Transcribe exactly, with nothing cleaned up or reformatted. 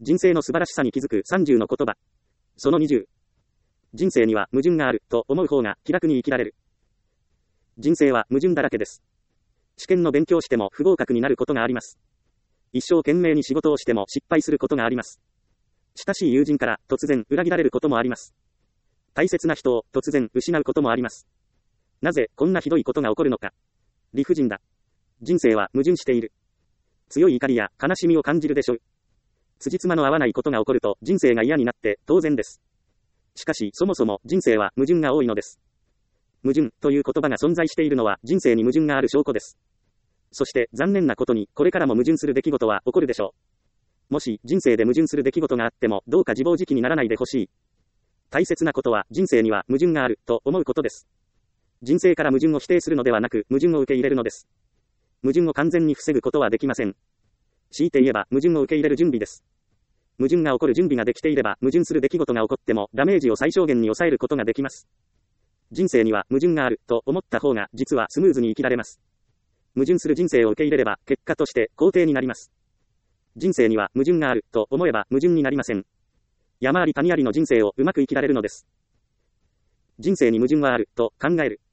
人生の素晴らしさに気づくさんじゅうの言葉。そのにじゅう。人生には矛盾があると思う方が気楽に生きられる。人生は矛盾だらけです。試験の勉強しても不合格になることがあります。一生懸命に仕事をしても失敗することがあります。親しい友人から突然裏切られることもあります。大切な人を突然失うこともあります。なぜこんなひどいことが起こるのか。理不尽だ。人生は矛盾している。強い怒りや悲しみを感じるでしょう。辻褄の合わないことが起こると人生が嫌になって当然です。しかしそもそも人生は矛盾が多いのです。矛盾という言葉が存在しているのは人生に矛盾がある証拠です。そして残念なことにこれからも矛盾する出来事は起こるでしょう。もし人生で矛盾する出来事があってもどうか自暴自棄にならないでほしい。大切なことは人生には矛盾があると思うことです。人生から矛盾を否定するのではなく矛盾を受け入れるのです。矛盾を完全に防ぐことはできません。強いて言えば矛盾を受け入れる準備です。矛盾が起こる準備ができていれば矛盾する出来事が起こってもダメージを最小限に抑えることができます。人生には矛盾があると思った方が実はスムーズに生きられます。矛盾する人生を受け入れれば結果として肯定になります。人生には矛盾があると思えば矛盾になりません。山あり谷ありの人生をうまく生きられるのです。人生に矛盾はあると考える。